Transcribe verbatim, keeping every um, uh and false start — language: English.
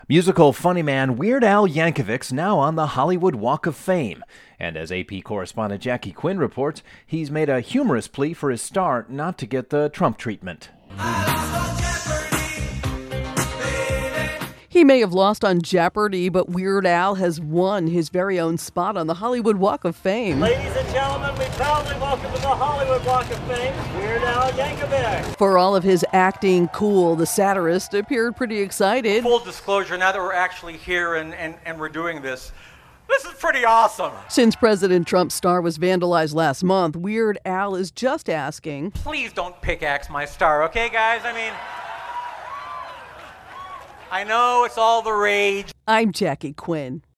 Musical funny man Weird Al Yankovic's now on the Hollywood Walk of Fame. And as A P correspondent Jackie Quinn reports, he's made a humorous plea for his star not to get the Trump treatment. He may have lost on Jeopardy, but Weird Al has won his very own spot on the Hollywood Walk of Fame. Ladies and gentlemen, we proudly welcome to the Hollywood Walk of Fame, Weird Al Yankovic. For all of his acting cool, the satirist appeared pretty excited. Full disclosure, now that we're actually here and, and, and we're doing this, this is pretty awesome. Since President Trump's star was vandalized last month, Weird Al is just asking, please don't pickaxe my star, okay, guys? I mean, I know it's all the rage. I'm Jackie Quinn.